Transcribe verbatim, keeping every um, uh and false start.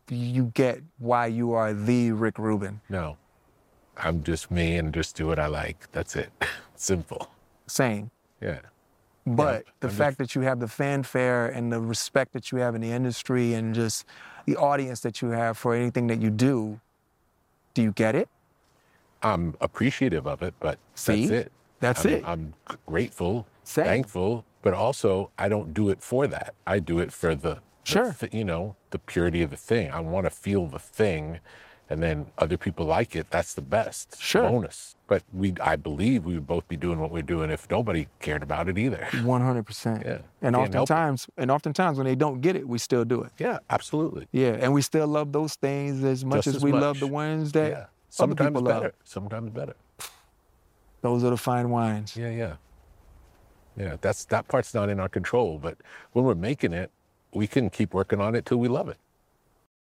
you get why you are the Rick Rubin. No, I'm just me and just do what I like. That's it. Simple. Same. Yeah. But yeah, the I'm fact just, that you have the fanfare and the respect that you have in the industry and just the audience that you have for anything that you do, do you get it? I'm appreciative of it, but See? that's it. That's I'm, it. I'm grateful, Same. thankful, but also I don't do it for that. I do it for the, Sure. the you know, the purity of the thing. I want to feel the thing, and then other people like it. That's the best Sure. bonus. But we, I believe we would both be doing what we're doing if nobody cared about it either. one hundred percent. Yeah. And Can't help it. oftentimes, and oftentimes when they don't get it, we still do it. Yeah, absolutely. Yeah, and we still love those things as much Just as as we much. love the ones that Yeah. other Sometimes people better. love. Sometimes better. Those are the fine wines. Yeah, yeah. Yeah, that's that part's not in our control, but when we're making it, we can keep working on it till we love it.